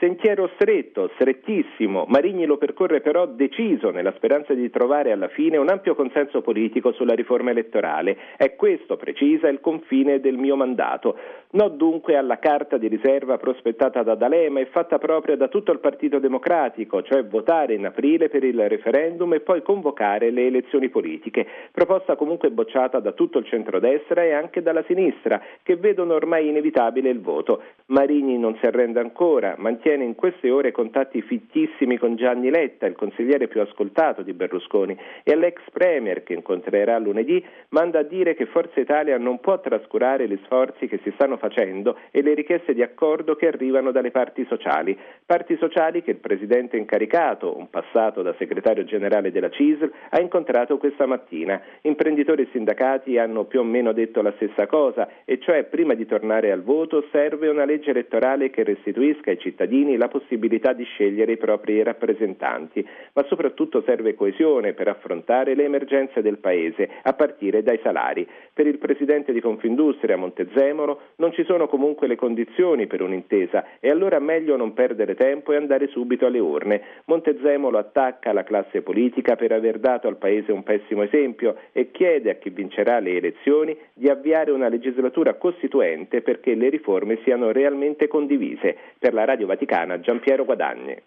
Sentiero stretto, strettissimo. Marini lo percorre però deciso, nella speranza di trovare alla fine un ampio consenso politico sulla riforma elettorale. È questo, precisa, il confine del mio mandato. No dunque alla carta di riserva prospettata da D'Alema e fatta propria da tutto il Partito Democratico, cioè votare in aprile per il referendum e poi convocare le elezioni politiche. Proposta comunque bocciata da tutto il centrodestra e anche dalla sinistra, che vedono ormai inevitabile il voto. Marini non si arrende ancora, mantiene in queste ore contatti fittissimi con Gianni Letta, il consigliere più ascoltato di Berlusconi, e all'ex premier, che incontrerà lunedì, manda a dire che Forza Italia non può trascurare gli sforzi che si stanno facendo e le richieste di accordo che arrivano dalle parti sociali che il presidente incaricato, un passato da segretario generale della CISL, ha incontrato questa mattina. Imprenditori e sindacati hanno più o meno detto la stessa cosa, e cioè prima di tornare al voto serve una legge elettorale che restituisca ai cittadini la possibilità di scegliere i propri rappresentanti, ma soprattutto serve coesione per affrontare le emergenze del Paese, a partire dai salari. Per il presidente di Confindustria, Montezemolo, non ci sono comunque le condizioni per un'intesa e allora meglio non perdere tempo e andare subito alle urne. Montezemolo attacca la classe politica per aver dato al Paese un pessimo esempio e chiede a chi vincerà le elezioni di avviare una legislatura costituente perché le riforme siano realmente condivise. Per la Radio Vaticana, Giampiero Guadagni.